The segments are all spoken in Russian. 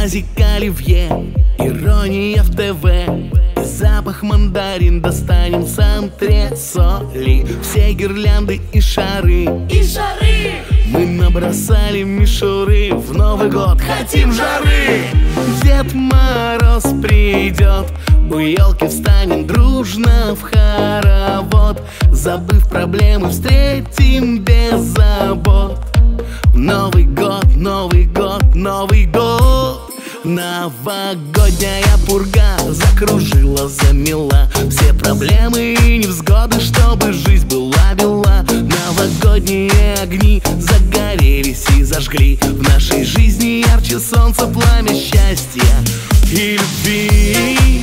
Тазик оливье, ирония в ТВ, и запах мандарин достанем с антресоли. Все гирлянды и шары мы набросали мишуры. В Новый год хотим жары. Дед Мороз придет, у елки встанем дружно в хоровод. Забыв проблемы, встретим без забот. Новый год, Новый год, Новый год. Новогодняя пурга закружила, замела все проблемы и невзгоды, чтобы жизнь была бела. Новогодние огни загорелись и зажгли в нашей жизни ярче солнца пламя счастья и любви.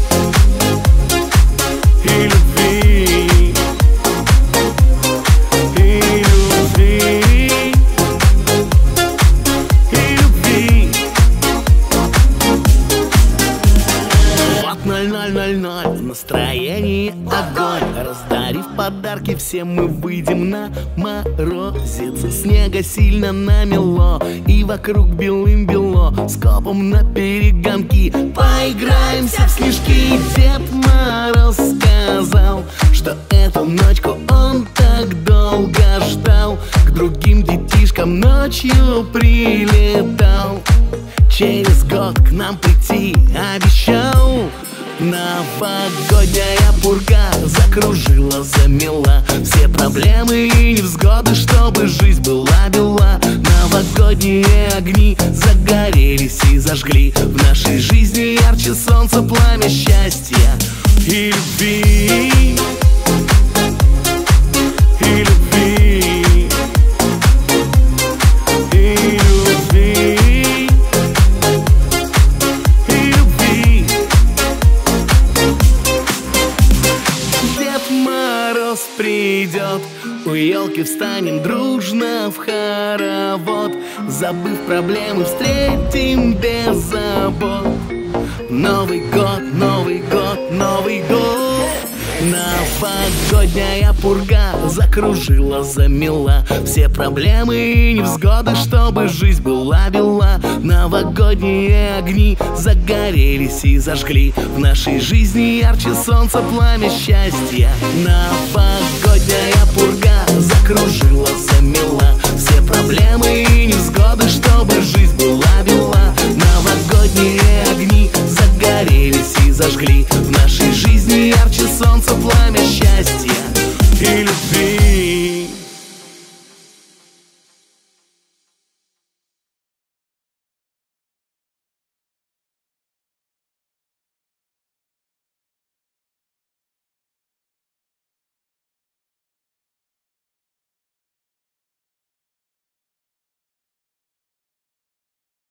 И любви. И любви. И любви. Вот 00:00, настроение огонь. Раздарив подарки, все мы выйдем на морозец. Снега сильно намело, и вокруг белым-бело. Скопом на перегонки поиграемся в снежки. Дед Мороз сказал, что эту ночку он так долго ждал. К другим детишкам ночью прилетал. Через год к нам прийти обещал. Новогодняя пурга закружила, замела все проблемы и невзгоды, чтобы жизнь была бела. Новогодние огни загорелись и зажгли в нашей жизни ярче солнца пламя счастья и любви. И любви. И любви. Придет, у елки встанем дружно в хоровод. Забыв проблемы, встретим без забот. Новый год, Новый год, Новый год. Новогодняя пурга закружила, замела все проблемы и невзгоды, чтобы жизнь была бела. Новогодние огни загорелись и зажгли в нашей жизни ярче солнца пламя счастья. Новогодняя пурга закружила, замела все проблемы и невзгоды, чтобы жизнь была бела. Новогодние огни загорелись и зажгли в нашей жизни ярче солнца пламя счастья и любви.